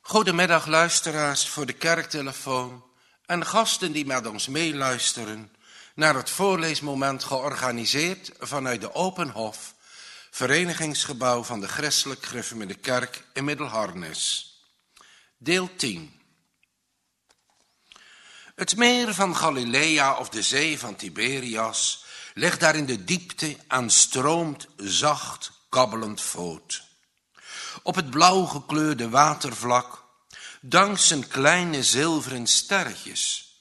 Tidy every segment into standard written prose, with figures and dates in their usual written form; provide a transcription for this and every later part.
Goedemiddag luisteraars voor de kerktelefoon en gasten die met ons meeluisteren naar het voorleesmoment georganiseerd vanuit de Open Hof, verenigingsgebouw van de Christelijk Gereformeerde Kerk in Middelharnis. Deel 10. Het meer van Galilea of de zee van Tiberias ligt daar in de diepte en stroomt zacht kabbelend voort. Op het blauw gekleurde watervlak dansen kleine zilveren sterretjes.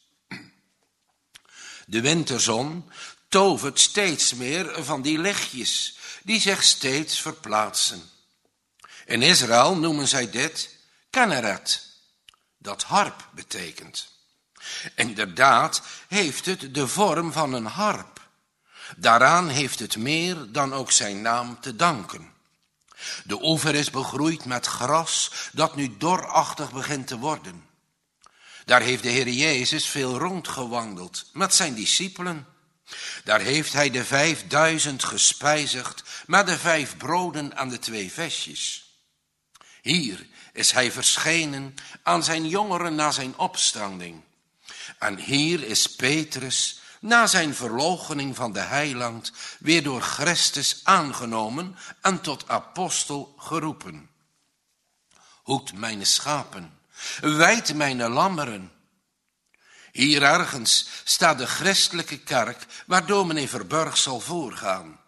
De winterzon tovert steeds meer van die lichtjes die zich steeds verplaatsen. In Israël noemen zij dit Kenneret, dat harp betekent. Inderdaad heeft het de vorm van een harp. Daaraan heeft het meer dan ook zijn naam te danken. De oever is begroeid met gras dat nu dorachtig begint te worden. Daar heeft de Heer Jezus veel rondgewandeld met zijn discipelen. Daar heeft hij de 5000 gespijzigd met de 5 broden en de 2 visjes. Hier is hij verschenen aan zijn jongeren na zijn opstanding. En hier is Petrus na zijn verloochening van de heiland weer door Christus aangenomen en tot apostel geroepen. Hoed mijn schapen, wijd mijn lammeren. Hier ergens staat de christelijke kerk waar dominee Verburg zal voorgaan.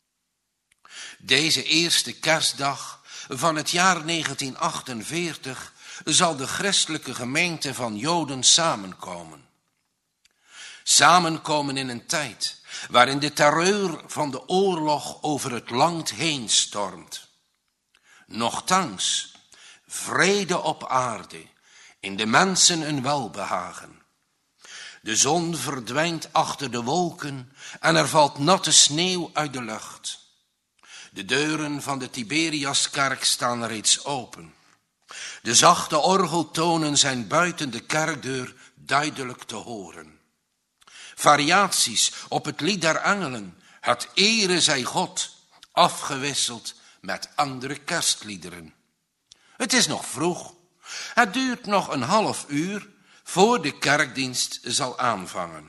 Deze eerste kerstdag van het jaar 1948 zal de christelijke gemeente van Joden samenkomen. Samenkomen in een tijd waarin de terreur van de oorlog over het land heen stormt. Nochtans, vrede op aarde, in de mensen een welbehagen. De zon verdwijnt achter de wolken en er valt natte sneeuw uit de lucht. De deuren van de Tiberiaskerk staan reeds open. De zachte orgeltonen zijn buiten de kerkdeur duidelijk te horen. Variaties op het lied der engelen, het ere zij God, afgewisseld met andere kerstliederen. Het is nog vroeg, het duurt nog een half uur voor de kerkdienst zal aanvangen.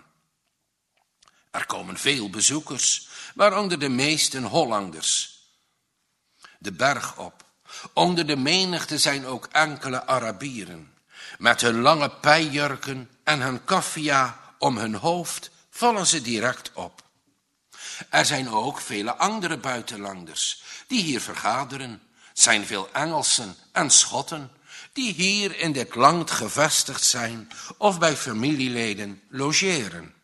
Er komen veel bezoekers, waaronder de meesten Hollanders. De berg op, onder de menigte zijn ook enkele Arabieren. Met hun lange peijurken en hun kaffia om hun hoofd vallen ze direct op. Er zijn ook vele andere buitenlanders die hier vergaderen. Het zijn veel Engelsen en Schotten die hier in dit land gevestigd zijn of bij familieleden logeren.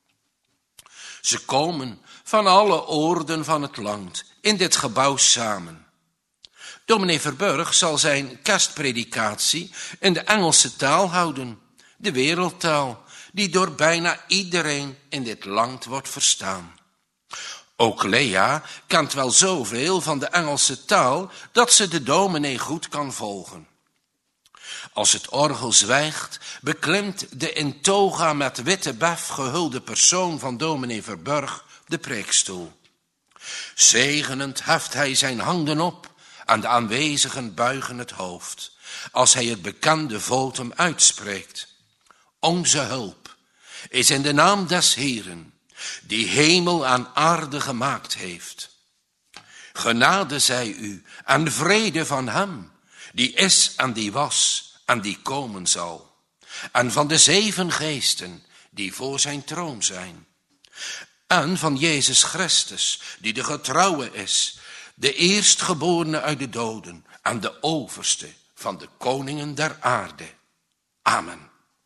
Ze komen van alle oorden van het land in dit gebouw samen. Dominee Verburg zal zijn kerstpredikatie in de Engelse taal houden, de wereldtaal, die door bijna iedereen in dit land wordt verstaan. Ook Lea kent wel zoveel van de Engelse taal dat ze de dominee goed kan volgen. Als het orgel zwijgt, beklimt de in toga met witte bef gehulde persoon van dominee Verburg de preekstoel. Zegenend heft hij zijn handen op en de aanwezigen buigen het hoofd, als hij het bekende votum uitspreekt. Onze hulp is in de naam des Heeren, die hemel en aarde gemaakt heeft. Genade zij u en vrede van hem, die is en die was en die komen zal. En van de 7 geesten die voor zijn troon zijn. En van Jezus Christus, die de getrouwe is, de eerstgeborene uit de doden en de overste van de koningen der aarde. Amen.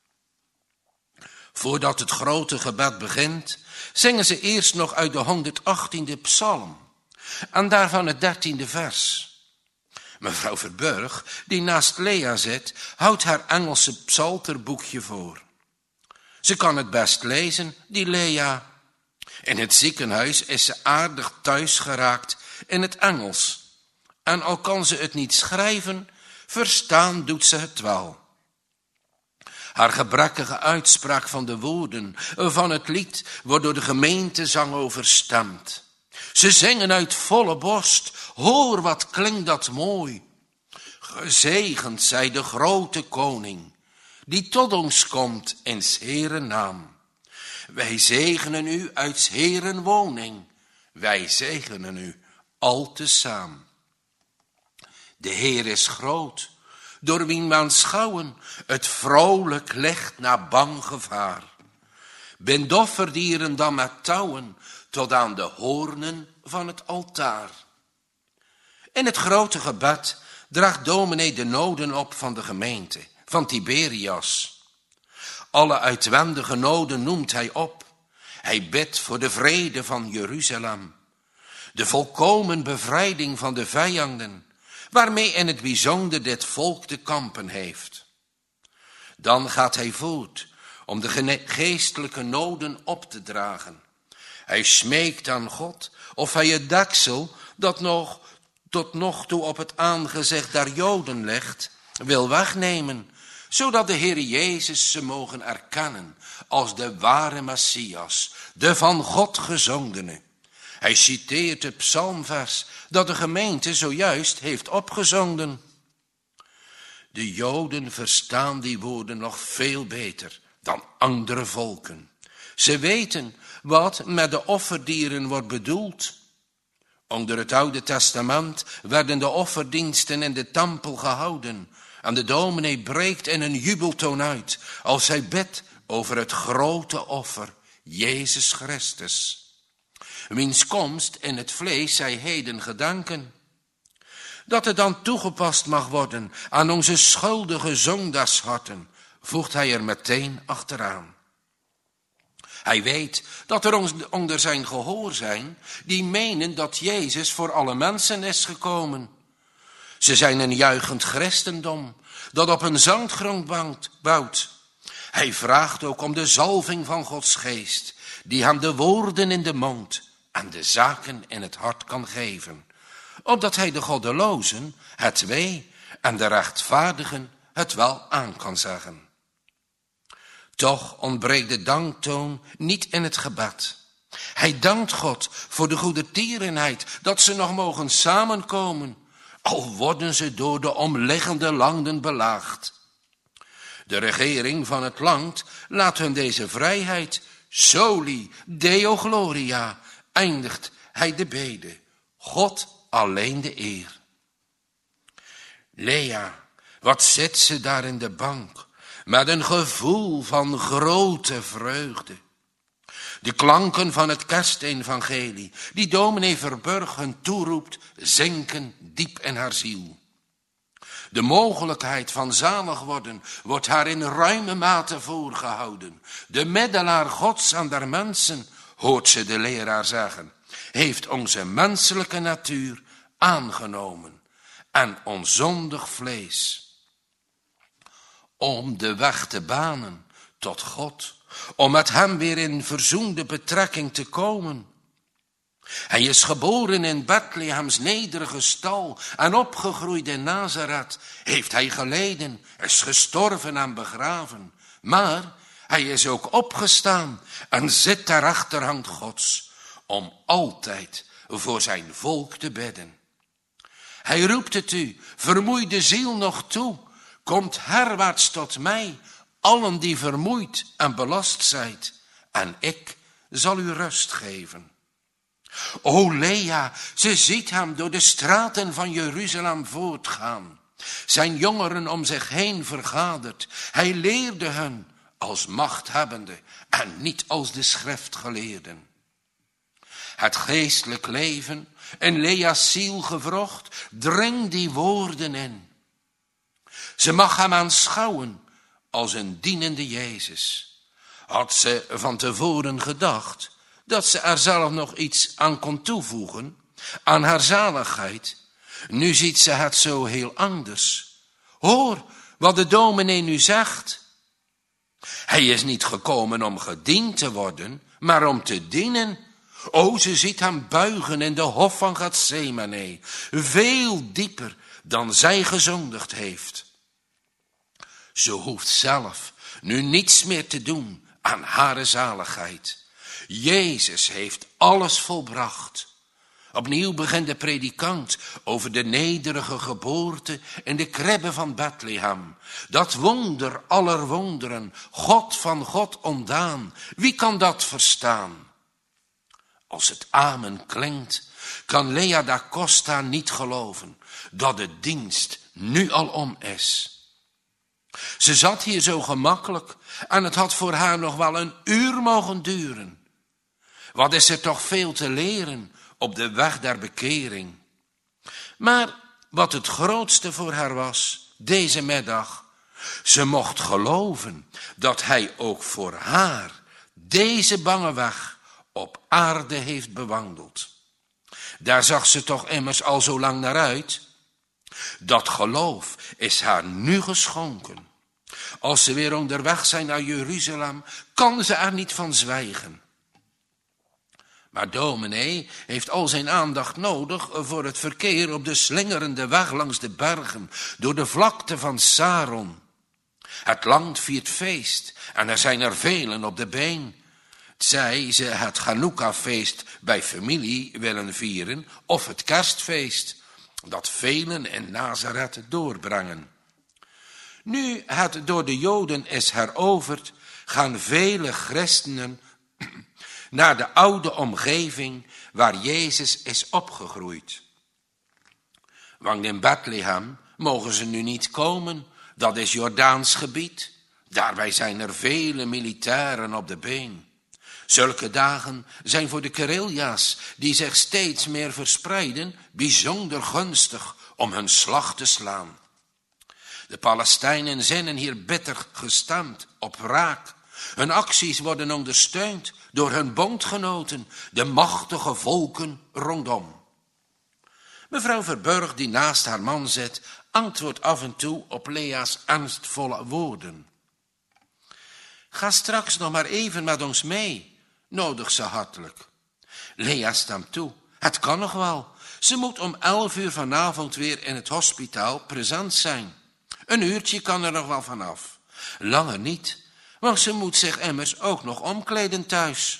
Voordat het grote gebed begint, zingen ze eerst nog uit de 118e psalm en daarvan het 13e vers. Mevrouw Verburg, die naast Lea zit, houdt haar Engelse psalterboekje voor. Ze kan het best lezen, die Lea. In het ziekenhuis is ze aardig thuis geraakt in het Engels. En al kan ze het niet schrijven, verstaan doet ze het wel. Haar gebrekkige uitspraak van de woorden van het lied wordt door de gemeentezang overstemd. Ze zingen uit volle borst, hoor wat klinkt dat mooi. Gezegend zij de grote koning, die tot ons komt in 's Heeren naam. Wij zegenen u uit 's Heeren woning, wij zegenen u al tezaam. De Heer is groot, door wien we aanschouwen het vrolijk legt naar bang gevaar. Bind offerdieren dan met touwen tot aan de hoornen van het altaar. In het grote gebed draagt dominee de noden op van de gemeente, van Tiberias. Alle uitwendige noden noemt hij op. Hij bidt voor de vrede van Jeruzalem, de volkomen bevrijding van de vijanden, waarmee in het bijzonder dit volk te kampen heeft. Dan gaat hij voort om de geestelijke noden op te dragen. Hij smeekt aan God of hij het deksel dat nog tot nog toe op het aangezicht der Joden legt, wil wegnemen, zodat de Heer Jezus ze mogen erkennen als de ware Messias, de van God gezondene. Hij citeert het psalmvers dat de gemeente zojuist heeft opgezonden. De Joden verstaan die woorden nog veel beter dan andere volken. Ze weten wat met de offerdieren wordt bedoeld. Onder het Oude Testament werden de offerdiensten in de tempel gehouden. En de dominee breekt in een jubeltoon uit als hij bidt over het grote offer, Jezus Christus. Wiens komst in het vlees zij heden gedanken. Dat het dan toegepast mag worden aan onze schuldige zondagsharten, voegt hij er meteen achteraan. Hij weet dat er onder zijn gehoor zijn die menen dat Jezus voor alle mensen is gekomen. Ze zijn een juichend christendom dat op een zandgrond bouwt. Hij vraagt ook om de zalving van Gods geest, die hem de woorden in de mond en de zaken in het hart kan geven, opdat hij de goddelozen het wee en de rechtvaardigen het wel aan kan zeggen. Toch ontbreekt de danktoon niet in het gebed. Hij dankt God voor de goede tierenheid dat ze nog mogen samenkomen, al worden ze door de omliggende landen belaagd. De regering van het land laat hun deze vrijheid. Soli Deo Gloria, eindigt hij de bede. God alleen de eer. Lea, wat zit ze daar in de bank, met een gevoel van grote vreugde. De klanken van het kerstevangelie, die dominee Verburg hun toeroept, zinken diep in haar ziel. De mogelijkheid van zalig worden wordt haar in ruime mate voorgehouden. De middelaar Gods en der mensen, hoort ze de leraar zeggen, heeft onze menselijke natuur aangenomen en onzondig vlees. Om de weg te banen tot God, om met hem weer in verzoende betrekking te komen. Hij is geboren in Bethlehems nederige stal en opgegroeid in Nazareth. Heeft hij geleden, is gestorven en begraven. Maar hij is ook opgestaan en zit ter rechterhand Gods, om altijd voor zijn volk te bidden. Hij roept het u, vermoeide ziel nog toe, komt herwaarts tot mij, allen die vermoeid en belast zijt, en ik zal u rust geven. O Lea, ze ziet hem door de straten van Jeruzalem voortgaan, zijn jongeren om zich heen vergaderd. Hij leerde hun als machthebbende en niet als de schriftgeleerden. Het geestelijk leven in Lea's ziel gewrocht, dringt die woorden in. Ze mag hem aanschouwen als een dienende Jezus. Had ze van tevoren gedacht dat ze er zelf nog iets aan kon toevoegen, aan haar zaligheid. Nu ziet ze het zo heel anders. Hoor wat de dominee nu zegt. Hij is niet gekomen om gediend te worden, maar om te dienen. O, ze ziet hem buigen in de hof van Getsemane, veel dieper dan zij gezondigd heeft. Ze hoeft zelf nu niets meer te doen aan haar zaligheid. Jezus heeft alles volbracht. Opnieuw begint de predikant over de nederige geboorte in de kribbe van Bethlehem. Dat wonder aller wonderen, God van God ontdaan. Wie kan dat verstaan? Als het amen klinkt, kan Lea da Costa niet geloven dat de dienst nu al om is. Ze zat hier zo gemakkelijk en het had voor haar nog wel een uur mogen duren. Wat is er toch veel te leren op de weg der bekering. Maar wat het grootste voor haar was, deze middag, ze mocht geloven dat hij ook voor haar deze bange weg op aarde heeft bewandeld. Daar zag ze toch immers al zo lang naar uit. Dat geloof is haar nu geschonken. Als ze weer onderweg zijn naar Jeruzalem, kan ze er niet van zwijgen. Maar dominee heeft al zijn aandacht nodig voor het verkeer op de slingerende weg langs de bergen, door de vlakte van Saron. Het land viert feest en er zijn er velen op de been. Zij ze het Chanukka-feest bij familie willen vieren of het kerstfeest, dat velen in Nazareth doorbrengen. Nu het door de Joden is heroverd, gaan vele christenen naar de oude omgeving waar Jezus is opgegroeid. Want in Bethlehem mogen ze nu niet komen, dat is Jordaans gebied. Daarbij zijn er vele militairen op de been. Zulke dagen zijn voor de guerrilla's, die zich steeds meer verspreiden, bijzonder gunstig om hun slag te slaan. De Palestijnen zijn hier bitter gestemd op wraak. Hun acties worden ondersteund door hun bondgenoten, de machtige volken rondom. Mevrouw Verburg, die naast haar man zit, antwoordt af en toe op Lea's ernstvolle woorden. Ga straks nog maar even met ons mee, nodigt ze hartelijk. Lea stemt toe, het kan nog wel. Ze moet om 11:00 vanavond weer in het hospitaal present zijn. Een uurtje kan er nog wel vanaf. Langer niet, want ze moet zich immers ook nog omkleden thuis.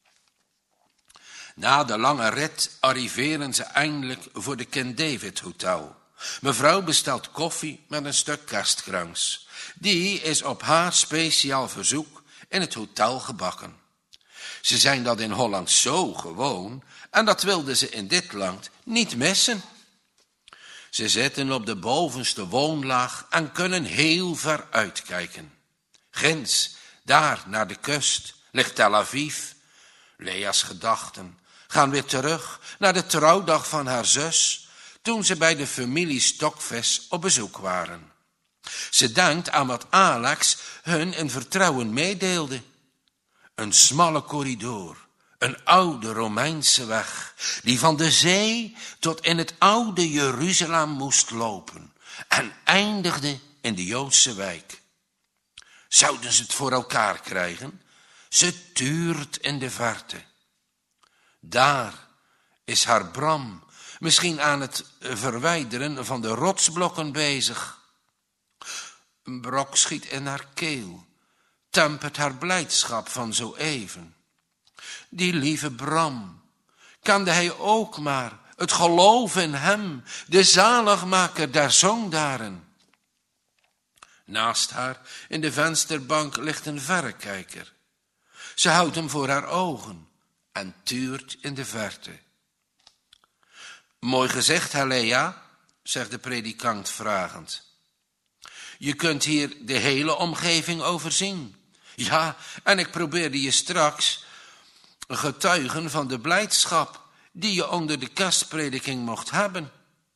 Na de lange rit arriveren ze eindelijk voor de King David Hotel. Mevrouw bestelt koffie met een stuk kerstkrans. Die is op haar speciaal verzoek in het hotel gebakken. Ze zijn dat in Holland zo gewoon en dat wilden ze in dit land niet missen. Ze zitten op de bovenste woonlaag en kunnen heel ver uitkijken. Ginds, daar naar de kust, ligt Tel Aviv. Lea's gedachten gaan weer terug naar de trouwdag van haar zus, toen ze bij de familie Stokvis op bezoek waren. Ze denkt aan wat Alex hun in vertrouwen meedeelde. Een smalle corridor, een oude Romeinse weg, die van de zee tot in het oude Jeruzalem moest lopen en eindigde in de Joodse wijk. Zouden ze het voor elkaar krijgen? Ze tuurt in de verte. Daar is haar Bram misschien aan het verwijderen van de rotsblokken bezig. Een brok schiet in haar keel, tempert haar blijdschap van zo even. Die lieve Bram, kende hij ook maar het geloof in hem, de zaligmaker der zondaren. Naast haar in de vensterbank ligt een verrekijker. Ze houdt hem voor haar ogen en tuurt in de verte. Mooi gezegd, Lea, zegt de predikant vragend. Je kunt hier de hele omgeving overzien. Ja, en ik probeerde je straks getuigen van de blijdschap die je onder de kerstprediking mocht hebben.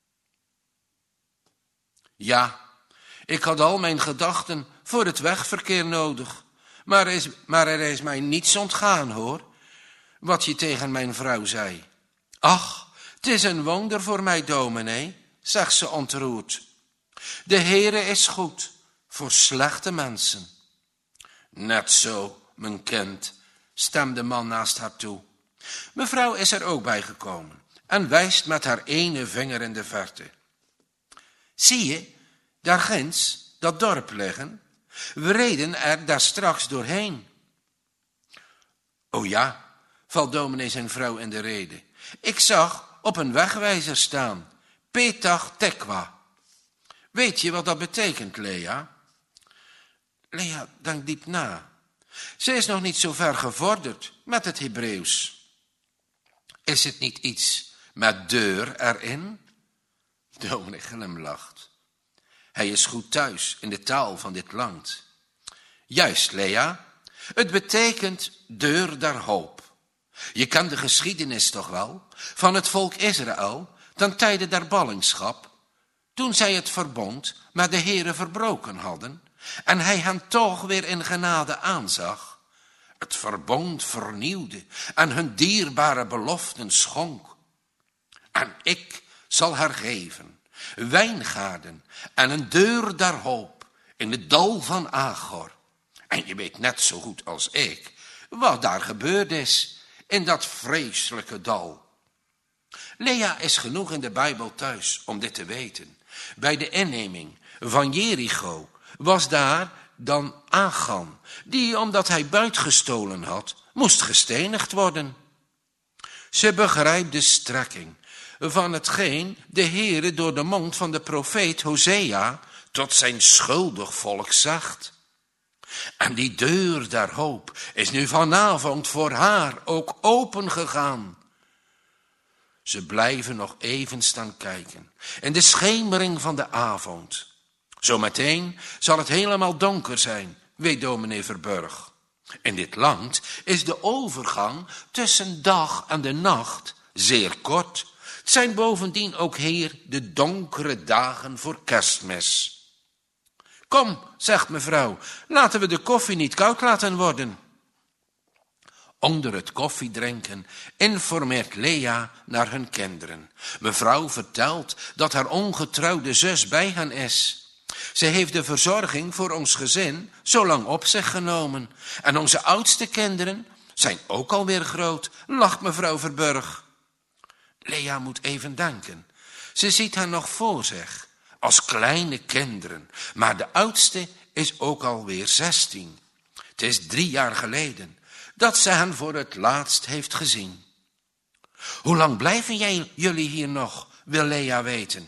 Ja, ik had al mijn gedachten voor het wegverkeer nodig, maar er is mij niets ontgaan, hoor, wat je tegen mijn vrouw zei. Ach, het is een wonder voor mij, dominee, zegt ze ontroerd. De Heere is goed voor slechte mensen. Net zo, mijn kind, stemde de man naast haar toe. Mevrouw is er ook bij gekomen en wijst met haar ene vinger in de verte. Zie je, daar ginds, dat dorp liggen? We reden er daar straks doorheen. O ja, valt dominee zijn vrouw in de rede. Ik zag op een wegwijzer staan. Petach Tekwa. Weet je wat dat betekent, Lea? Lea denkt diep na. Ze is nog niet zo ver gevorderd met het Hebreeuws. Is het niet iets met deur erin? Dominee glimlacht. Hij is goed thuis in de taal van dit land. Juist, Lea. Het betekent deur der hoop. Je kent de geschiedenis toch wel van het volk Israël ten tijde der ballingschap, toen zij het verbond met de Heere verbroken hadden en hij hen toch weer in genade aanzag, het verbond vernieuwde en hun dierbare beloften schonk. En ik zal haar geven wijngaarden en een deur der hoop in het dal van Agor. En je weet net zo goed als ik wat daar gebeurd is in dat vreselijke dal. Lea is genoeg in de Bijbel thuis om dit te weten. Bij de inneming van Jericho was daar dan Achan, die omdat hij buit gestolen had, moest gestenigd worden. Ze begrijpt de strekking van hetgeen de Heere door de mond van de profeet Hosea tot zijn schuldig volk zegt. En die deur der hoop is nu vanavond voor haar ook open gegaan. Ze blijven nog even staan kijken in de schemering van de avond. Zometeen zal het helemaal donker zijn, weet dominee Verburg. In dit land is de overgang tussen dag en de nacht zeer kort. Het zijn bovendien ook hier de donkere dagen voor Kerstmis. Kom, zegt mevrouw, laten we de koffie niet koud laten worden. Onder het koffiedrinken informeert Lea naar hun kinderen. Mevrouw vertelt dat haar ongetrouwde zus bij hen is. Ze heeft de verzorging voor ons gezin zo lang op zich genomen. En onze oudste kinderen zijn ook alweer groot, lacht mevrouw Verburg. Lea moet even denken. Ze ziet hen nog voor zich, als kleine kinderen. Maar de oudste is ook alweer 16. Het is 3 jaar geleden dat ze hen voor het laatst heeft gezien. Hoe lang blijven jullie hier nog, wil Lea weten.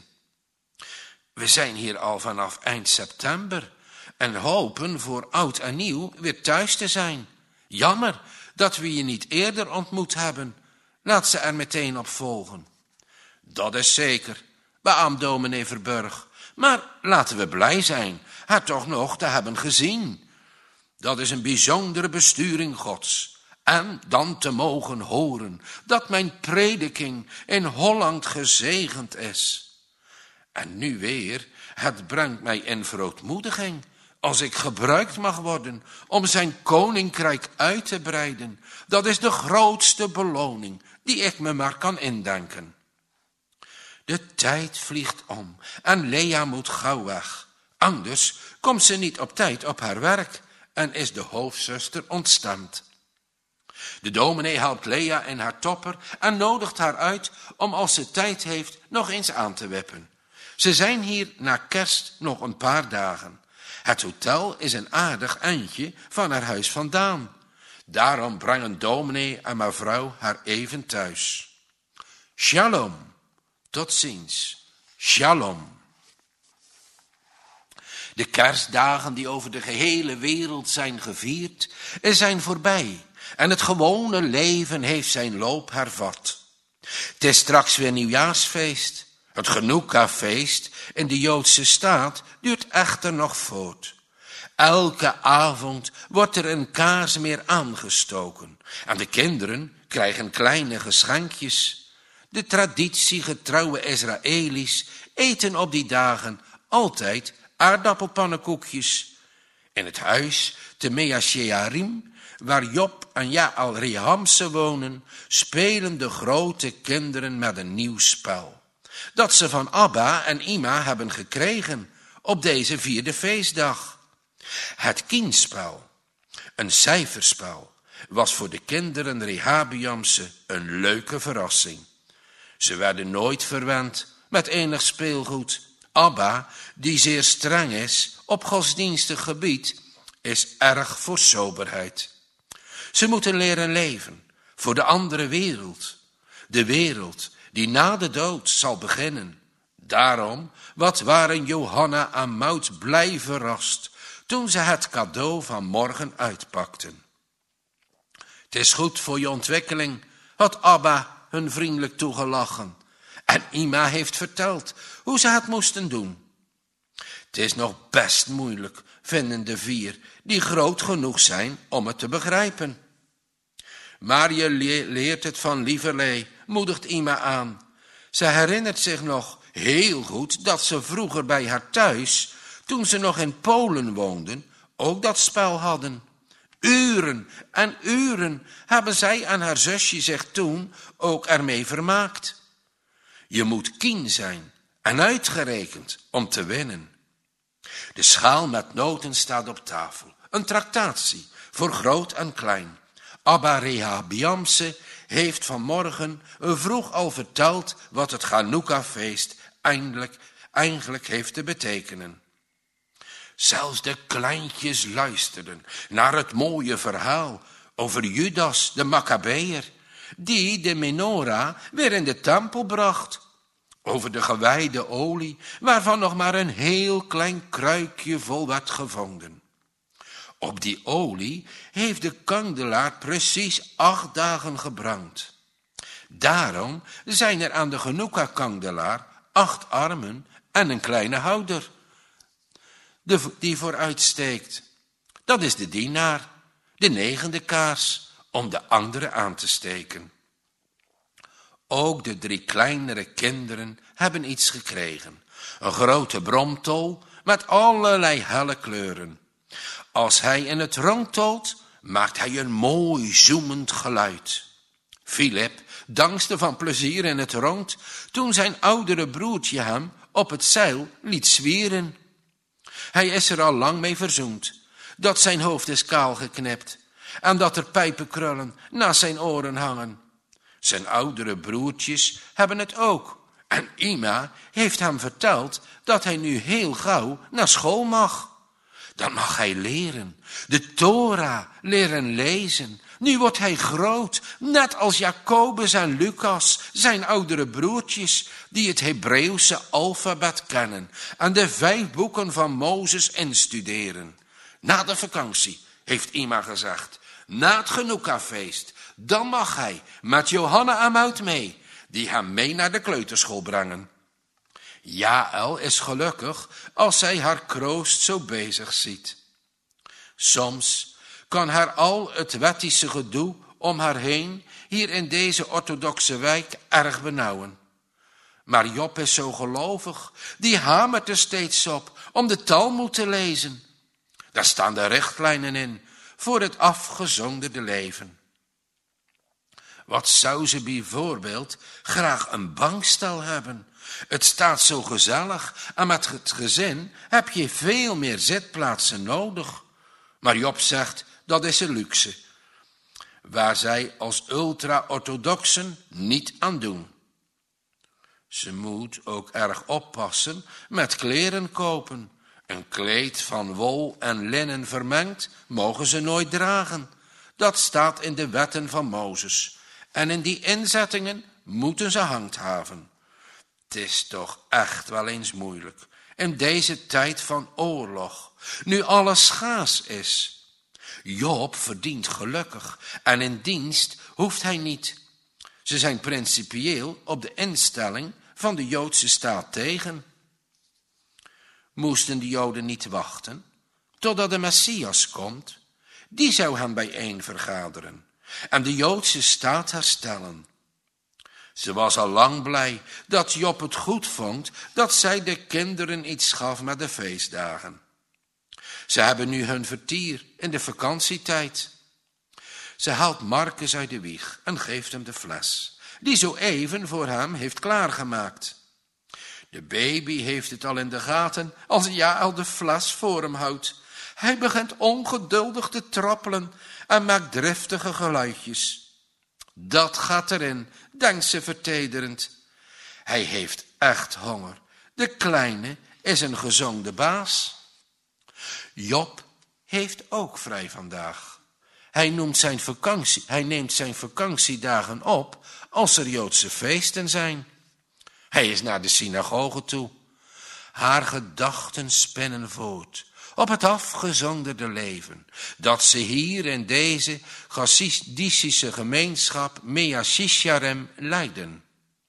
We zijn hier al vanaf eind september en hopen voor oud en nieuw weer thuis te zijn. Jammer dat we je niet eerder ontmoet hebben. Laat ze er meteen op volgen. Dat is zeker, beaamt dominee Verburg. Maar laten we blij zijn haar toch nog te hebben gezien. Dat is een bijzondere besturing Gods. En dan te mogen horen dat mijn prediking in Holland gezegend is. En nu weer, het brengt mij in verootmoediging als ik gebruikt mag worden om zijn koninkrijk uit te breiden. Dat is de grootste beloning die ik me maar kan indenken. De tijd vliegt om en Lea moet gauw weg. Anders komt ze niet op tijd op haar werk en is de hoofdzuster ontstemd. De dominee helpt Lea in haar topper en nodigt haar uit om als ze tijd heeft nog eens aan te wippen. Ze zijn hier na kerst nog een paar dagen. Het hotel is een aardig eindje van haar huis vandaan. Daarom brengen dominee en mevrouw haar even thuis. Shalom, tot ziens, shalom. De kerstdagen die over de gehele wereld zijn gevierd, zijn voorbij. En het gewone leven heeft zijn loop hervat. Het is straks weer nieuwjaarsfeest. Het Genoeka-feest in de Joodse staat duurt echter nog voort. Elke avond wordt er een kaars meer aangestoken. En de kinderen krijgen kleine geschenkjes. De traditiegetrouwe Israëli's eten op die dagen altijd aardappelpannenkoekjes. In het huis te Mea Shearim, waar Job en Jaal Rehamse wonen, spelen de grote kinderen met een nieuw spel. Dat ze van Abba en Ima hebben gekregen op deze 4e feestdag. Het kienspel, een cijferspel, was voor de kinderen Rehabiamse een leuke verrassing. Ze werden nooit verwend met enig speelgoed. Abba, die zeer streng is op godsdienstig gebied, is erg voor soberheid. Ze moeten leren leven voor de andere wereld. De wereld die na de dood zal beginnen. Daarom, wat waren Johanna en Maud blij verrast toen ze het cadeau van morgen uitpakten. Het is goed voor je ontwikkeling, had Abba hun vriendelijk toegelachen. En Ima heeft verteld hoe ze het moesten doen. Het is nog best moeilijk, vinden de 4, die groot genoeg zijn om het te begrijpen. Maar je leert het van lieverlee, moedigt Ima aan. Ze herinnert zich nog heel goed dat ze vroeger bij haar thuis, toen ze nog in Polen woonden, ook dat spel hadden. Uren en uren hebben zij en haar zusje zich toen ook ermee vermaakt. Je moet kien zijn en uitgerekend om te winnen. De schaal met noten staat op tafel, een tractatie voor groot en klein. Abba Rehabiamse heeft vanmorgen vroeg al verteld wat het Chanukka-feest eigenlijk heeft te betekenen. Zelfs de kleintjes luisterden naar het mooie verhaal over Judas de Maccabeër, die de menorah weer in de tempel bracht. Over de gewijde olie, waarvan nog maar een heel klein kruikje vol werd gevonden. Op die olie heeft de kandelaar precies 8 dagen gebrand. Daarom zijn er aan de Chanukka-kandelaar 8 armen en een kleine houder, die vooruit steekt. Dat is de dienaar, de 9e kaars, om de andere aan te steken. Ook de 3 kleinere kinderen hebben iets gekregen. Een grote bromtol met allerlei helle kleuren. Als hij in het rond tolt, maakt hij een mooi zoemend geluid. Philip dankste van plezier in het rond toen zijn oudere broertje hem op het zeil liet zwieren. Hij is er al lang mee verzoend, dat zijn hoofd is kaal geknipt en dat er pijpenkrullen naast zijn oren hangen. Zijn oudere broertjes hebben het ook. En Ima heeft hem verteld dat hij nu heel gauw naar school mag. Dan mag hij leren, de Torah leren lezen. Nu wordt hij groot, net als Jacobus en Lucas, zijn oudere broertjes, die het Hebreeuwse alfabet kennen en de 5 boeken van Mozes instuderen. Na de vakantie, heeft Ima gezegd, na het Chanukka-feest, dan mag hij met Johanna en Maud mee, die hem mee naar de kleuterschool brengen. Jaël is gelukkig als zij haar kroost zo bezig ziet. Soms kan haar al het wettische gedoe om haar heen hier in deze orthodoxe wijk erg benauwen. Maar Job is zo gelovig, die hamert er steeds op om de Talmud te lezen. Daar staan de richtlijnen in voor het afgezonderde leven. Wat zou ze bijvoorbeeld graag een bankstel hebben? Het staat zo gezellig en met het gezin heb je veel meer zitplaatsen nodig. Maar Job zegt, dat is een luxe, waar zij als ultra-orthodoxen niet aan doen. Ze moet ook erg oppassen met kleren kopen. Een kleed van wol en linnen vermengd mogen ze nooit dragen. Dat staat in de wetten van Mozes. En in die inzettingen moeten ze handhaven. Het is toch echt wel eens moeilijk in deze tijd van oorlog, nu alles schaars is. Job verdient gelukkig en in dienst hoeft hij niet. Ze zijn principieel op de instelling van de Joodse staat tegen. Moesten de Joden niet wachten totdat de Messias komt? Die zou hen bijeen vergaderen en de Joodse staat herstellen. Ze was al lang blij dat Job het goed vond dat zij de kinderen iets gaf met de feestdagen. Ze hebben nu hun vertier in de vakantietijd. Ze haalt Marcus uit de wieg en geeft hem de fles, die zo even voor hem heeft klaargemaakt. De baby heeft het al in de gaten als Jaël de fles voor hem houdt. Hij begint ongeduldig te trappelen en maakt driftige geluidjes. Dat gaat erin, denkt ze vertederend. Hij heeft echt honger. De kleine is een gezonde baas. Job heeft ook vrij vandaag. Hij neemt zijn vakantiedagen op als er Joodse feesten zijn. Hij is naar de synagoge toe. Haar gedachten spinnen voort op het afgezonderde leven dat ze hier in deze Chassidische gemeenschap Mea Shisharem leiden.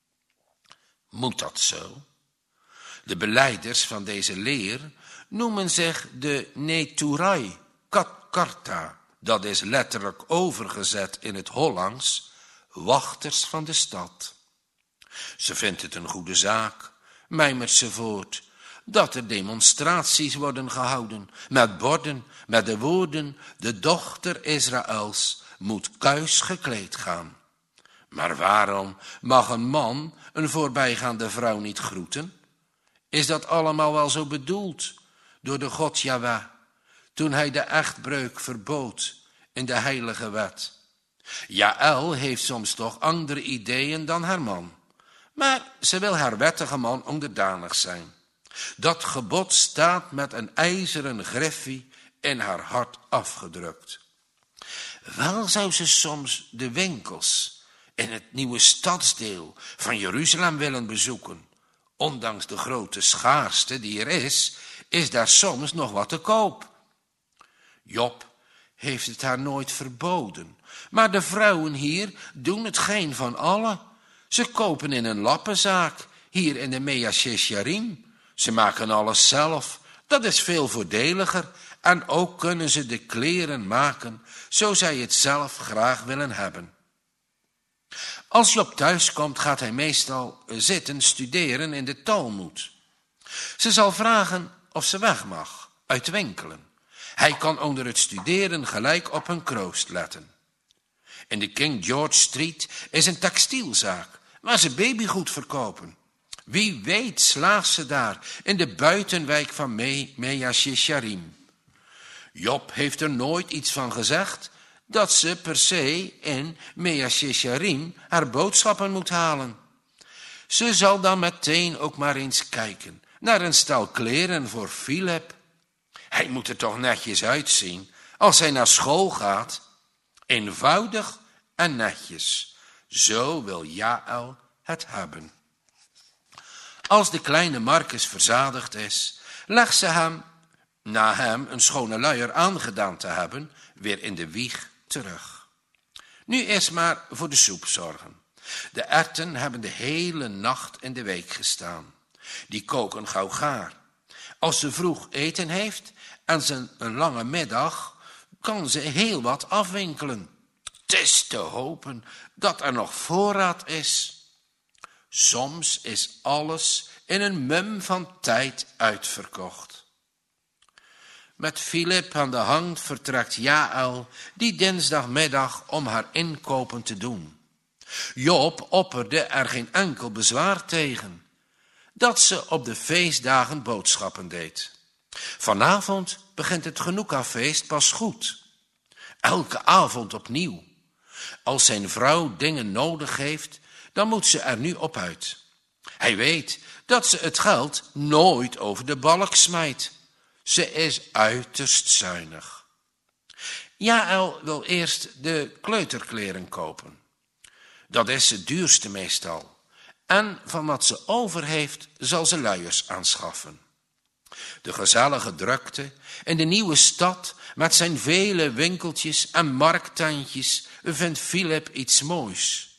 Moet dat zo? De belijders van deze leer noemen zich de Neturai Karta, dat is letterlijk overgezet in het Hollands, wachters van de stad. Ze vindt het een goede zaak, mijmert ze voort, dat er demonstraties worden gehouden met borden met de woorden: de dochter Israëls moet kuis gekleed gaan. Maar waarom mag een man een voorbijgaande vrouw niet groeten? Is dat allemaal wel zo bedoeld door de God Jahweh, toen hij de echtbreuk verbood in de heilige wet? Jaël heeft soms toch andere ideeën dan haar man, maar ze wil haar wettige man onderdanig zijn. Dat gebod staat met een ijzeren griffie in haar hart afgedrukt. Wel zou ze soms de winkels in het nieuwe stadsdeel van Jeruzalem willen bezoeken. Ondanks de grote schaarste die er is daar soms nog wat te koop. Job heeft het haar nooit verboden, maar de vrouwen hier doen het geen van allen. Ze kopen in een lappenzaak hier in de Mea Shisharim. Ze maken alles zelf, dat is veel voordeliger, en ook kunnen ze de kleren maken zo zij het zelf graag willen hebben. Als Job thuis komt, gaat hij meestal zitten studeren in de Talmud. Ze zal vragen of ze weg mag, uit winkelen. Hij kan onder het studeren gelijk op een kroost letten. In de King George Street is een textielzaak waar ze babygoed verkopen. Wie weet slaagt ze daar in de buitenwijk van Mea Shisharim. Job heeft er nooit iets van gezegd dat ze per se in Mea Shisharim haar boodschappen moet halen. Ze zal dan meteen ook maar eens kijken naar een stel kleren voor Philip. Hij moet er toch netjes uitzien als hij naar school gaat. Eenvoudig en netjes. Zo wil Jaël het hebben. Als de kleine Marcus verzadigd is, legt ze hem, na hem een schone luier aangedaan te hebben, weer in de wieg terug. Nu eerst maar voor de soep zorgen. De erwten hebben de hele nacht in de week gestaan. Die koken gauw gaar. Als ze vroeg eten heeft en ze een lange middag, kan ze heel wat afwinkelen. Het is te hopen dat er nog voorraad is. Soms is alles in een mum van tijd uitverkocht. Met Philip aan de hand vertrekt Jaël die dinsdagmiddag om haar inkopen te doen. Job opperde er geen enkel bezwaar tegen dat ze op de feestdagen boodschappen deed. Vanavond begint het Genoeka-feest pas goed. Elke avond opnieuw. Als zijn vrouw dingen nodig heeft, dan moet ze er nu op uit. Hij weet dat ze het geld nooit over de balk smijt. Ze is uiterst zuinig. Jaël wil eerst de kleuterkleren kopen. Dat is het duurste meestal. En van wat ze over heeft, zal ze luiers aanschaffen. De gezellige drukte in de nieuwe stad met zijn vele winkeltjes en markttentjes vindt Philip iets moois.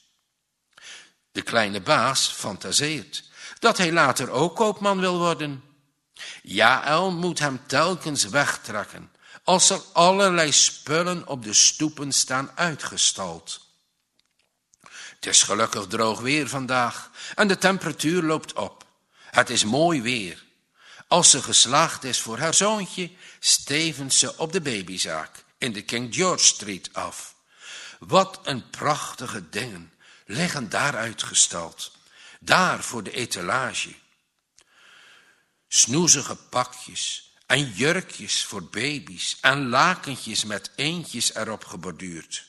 De kleine baas fantaseert dat hij later ook koopman wil worden. Jaël moet hem telkens wegtrekken als er allerlei spullen op de stoepen staan uitgestald. Het is gelukkig droog weer vandaag en de temperatuur loopt op. Het is mooi weer. Als ze geslaagd is voor haar zoontje, stevent ze op de babyzaak in de King George Street af. Wat een prachtige dingen liggen daar uitgestald. Daar voor de etalage. Snoezige pakjes en jurkjes voor baby's en lakentjes met eendjes erop geborduurd.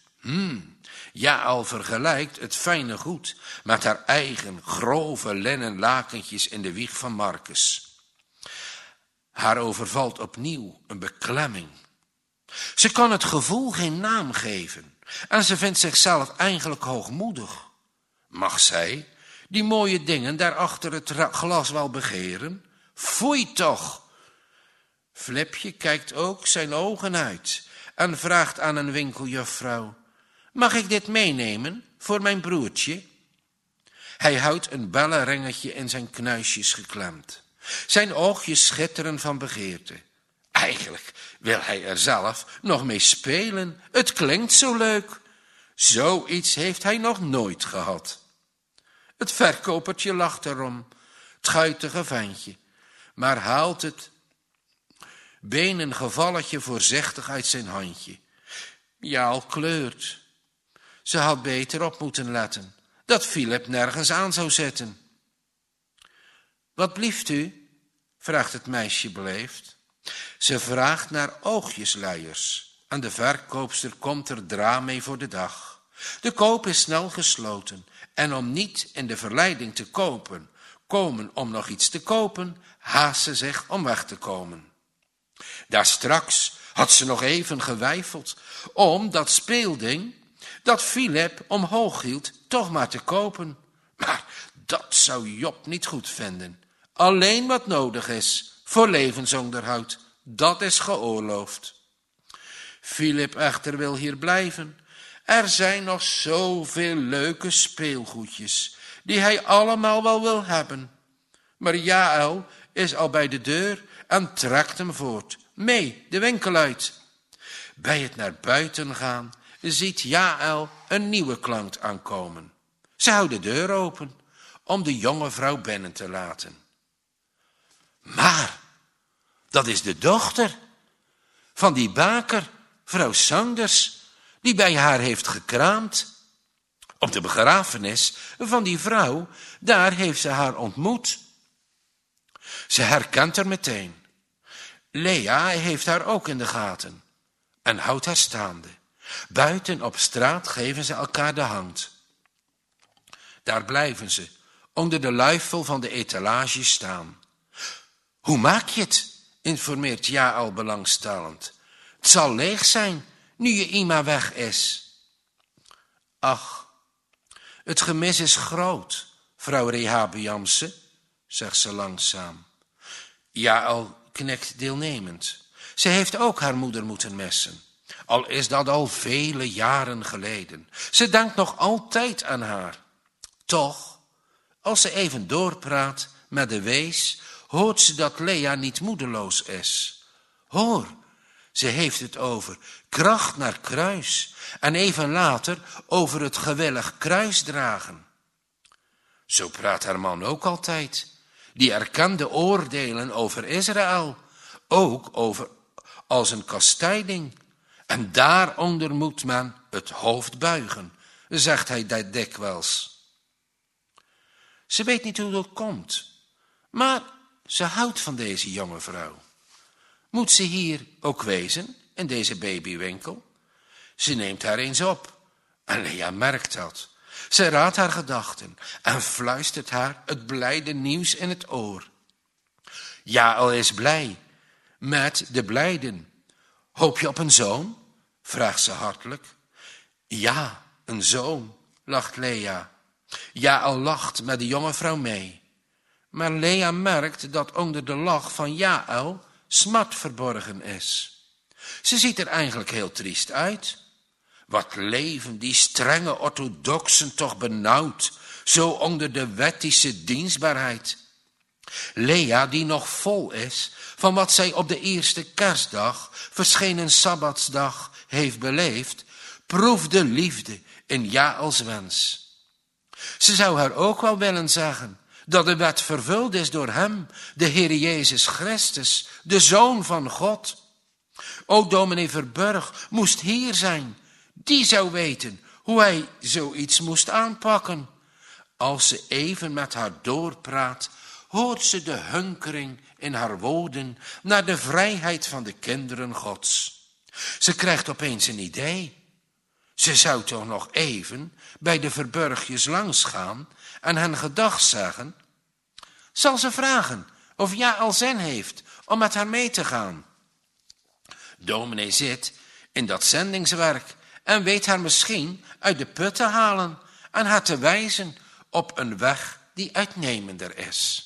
Jaël vergelijkt het fijne goed met haar eigen grove linnen lakentjes in de wieg van Marcus. Haar overvalt opnieuw een beklemming. Ze kan het gevoel geen naam geven en ze vindt zichzelf eigenlijk hoogmoedig. Mag zij die mooie dingen daar achter het glas wel begeren? Foei toch! Flipje kijkt ook zijn ogen uit en vraagt aan een winkeljuffrouw: mag ik dit meenemen voor mijn broertje? Hij houdt een bellenringetje in zijn knuisjes geklemd. Zijn oogjes schitteren van begeerte. Eigenlijk wil hij er zelf nog mee spelen. Het klinkt zo leuk. Zoiets heeft hij nog nooit gehad. Het verkopertje lacht erom, het guitige ventje, maar haalt het benengevalletje voorzichtig uit zijn handje. Jaal kleurt. Ze had beter op moeten letten, dat Philip nergens aan zou zetten. Wat blieft u? Vraagt het meisje beleefd. Ze vraagt naar oogjesluiers en de verkoopster komt er dra mee voor de dag. De koop is snel gesloten en om niet in de verleiding te komen om nog iets te kopen, haast ze zich om weg te komen. Daarstraks had ze nog even geweifeld om dat speelding dat Philip omhoog hield toch maar te kopen. Maar dat zou Job niet goed vinden. Alleen wat nodig is voor levensonderhoud, dat is geoorloofd. Philip echter wil hier blijven. Er zijn nog zoveel leuke speelgoedjes die hij allemaal wel wil hebben. Maar Jaël is al bij de deur en trekt hem voort. Mee, de winkel uit. Bij het naar buiten gaan ziet Jaël een nieuwe klant aankomen. Ze houdt de deur open om de jonge vrouw binnen te laten. Maar dat is de dochter van die baker, vrouw Sanders, die bij haar heeft gekraamd. Op de begrafenis van die vrouw, daar heeft ze haar ontmoet. Ze herkent haar meteen. Lea heeft haar ook in de gaten en houdt haar staande. Buiten op straat geven ze elkaar de hand. Daar blijven ze, onder de luifel van de etalage staan. Hoe maak je het? Informeert Jaël belangstellend. Het zal leeg zijn, nu je Ima weg is. Ach, het gemis is groot, vrouw Rehabiamse, zegt ze langzaam. Jaël knikt deelnemend. Ze heeft ook haar moeder moeten missen. Al is dat al vele jaren geleden. Ze denkt nog altijd aan haar. Toch, als ze even doorpraat met de wees, hoort ze dat Lea niet moedeloos is. Hoor, ze heeft het over kracht naar kruis en even later over het gewillig kruisdragen. Zo praat haar man ook altijd. Die erkende oordelen over Israël, ook over als een kastijding. En daaronder moet men het hoofd buigen, zegt hij dikwijls. Ze weet niet hoe dat komt, maar ze houdt van deze jonge vrouw. Moet ze hier ook wezen, in deze babywinkel? Ze neemt haar eens op en Lea merkt dat. Ze raadt haar gedachten en fluistert haar het blijde nieuws in het oor. Jaël is blij met de blijden. Hoop je op een zoon? Vraagt ze hartelijk. Ja, een zoon, lacht Lea. Jaël lacht met de jonge vrouw mee. Maar Lea merkt dat onder de lach van Jaël smart verborgen is. Ze ziet er eigenlijk heel triest uit. Wat leven die strenge orthodoxen toch benauwd, zo onder de wettische dienstbaarheid. Lea, die nog vol is van wat zij op de eerste kerstdag, verschenen sabbatsdag, heeft beleefd, proefde liefde in Jaëls wens. Ze zou haar ook wel willen zeggen dat de wet vervuld is door hem, de Heer Jezus Christus, de Zoon van God. Ook dominee Verburg moest hier zijn. Die zou weten hoe hij zoiets moest aanpakken. Als ze even met haar doorpraat, hoort ze de hunkering in haar woorden naar de vrijheid van de kinderen Gods. Ze krijgt opeens een idee. Ze zou toch nog even bij de Verburgjes langsgaan en hen gedag zeggen. Zal ze vragen of Jaël zin heeft om met haar mee te gaan? Dominee zit in dat zendingswerk en weet haar misschien uit de put te halen en haar te wijzen op een weg die uitnemender is.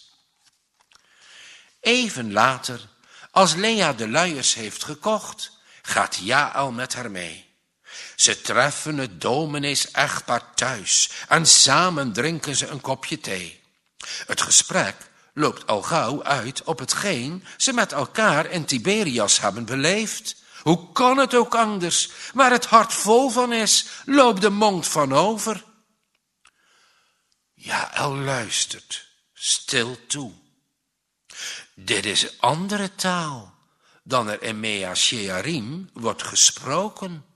Even later, als Lea de luiers heeft gekocht, gaat Jaël met haar mee. Ze treffen het dominees-echtpaar thuis en samen drinken ze een kopje thee. Het gesprek loopt al gauw uit op hetgeen ze met elkaar in Tiberias hebben beleefd. Hoe kan het ook anders? Waar het hart vol van is, loopt de mond van over. Jaël luistert, stil toe. Dit is andere taal dan er in Mea Shearim wordt gesproken.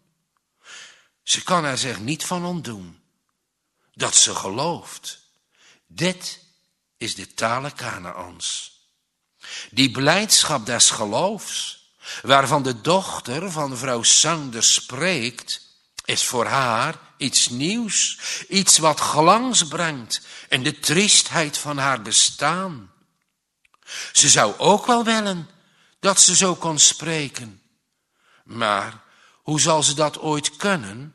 Ze kan er zich niet van ontdoen dat ze gelooft. Dit is de tale Kanaans. Die blijdschap des geloofs, waarvan de dochter van vrouw Sander spreekt, is voor haar iets nieuws, iets wat glans brengt in de triestheid van haar bestaan. Ze zou ook wel willen dat ze zo kon spreken, maar hoe zal ze dat ooit kunnen?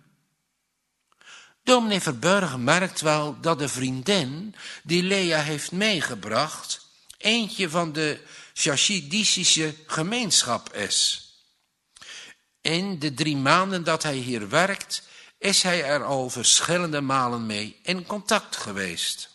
Dominee Verburg merkt wel dat de vriendin die Lea heeft meegebracht eentje van de chassidische gemeenschap is. In de 3 maanden dat hij hier werkt, is hij er al verschillende malen mee in contact geweest.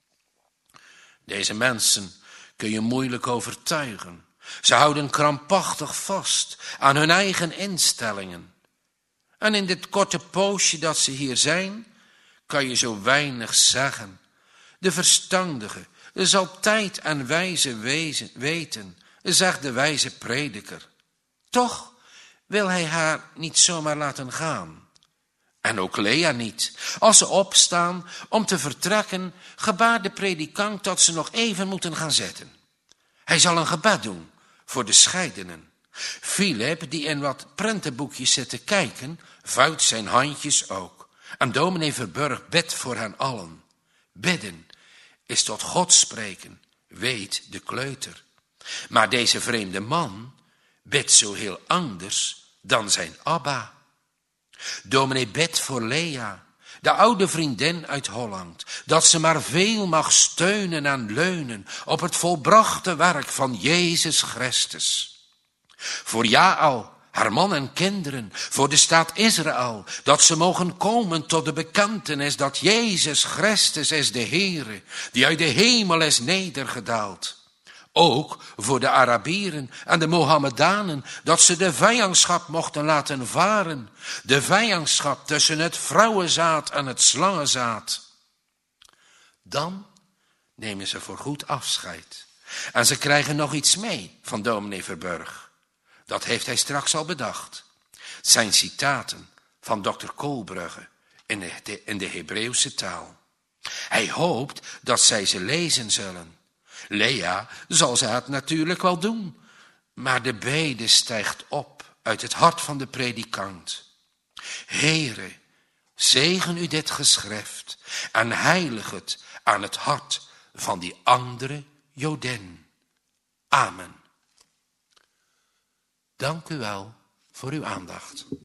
Deze mensen kun je moeilijk overtuigen. Ze houden krampachtig vast aan hun eigen instellingen. En in dit korte poosje dat ze hier zijn, kan je zo weinig zeggen. De verstandige zal tijd en wijze weten, zegt de wijze prediker. Toch wil hij haar niet zomaar laten gaan. En ook Lea niet. Als ze opstaan om te vertrekken, gebaart de predikant dat ze nog even moeten gaan zitten. Hij zal een gebed doen voor de scheidenen. Philip, die in wat prentenboekjes zit te kijken, vouwt zijn handjes ook. En dominee Verburg bidt voor hen allen. Bidden is tot God spreken, weet de kleuter. Maar deze vreemde man bidt zo heel anders dan zijn Abba. Dominee bidt voor Lea, de oude vriendin uit Holland, dat ze maar veel mag steunen en leunen op het volbrachte werk van Jezus Christus. Voor Jaël, haar man en kinderen, voor de staat Israël, dat ze mogen komen tot de bekentenis dat Jezus Christus is de Heere, die uit de hemel is nedergedaald. Ook voor de Arabieren en de Mohammedanen, dat ze de vijandschap mochten laten varen. De vijandschap tussen het vrouwenzaad en het slangenzaad. Dan nemen ze voorgoed afscheid. En ze krijgen nog iets mee van dominee Verburg. Dat heeft hij straks al bedacht. Het zijn citaten van dokter Koolbrugge in de Hebreeuwse taal. Hij hoopt dat zij ze lezen zullen. Lea zal ze het natuurlijk wel doen, maar de bede stijgt op uit het hart van de predikant. Heere, zegen u dit geschrift en heilig het aan het hart van die andere Jodin. Amen. Dank u wel voor uw aandacht.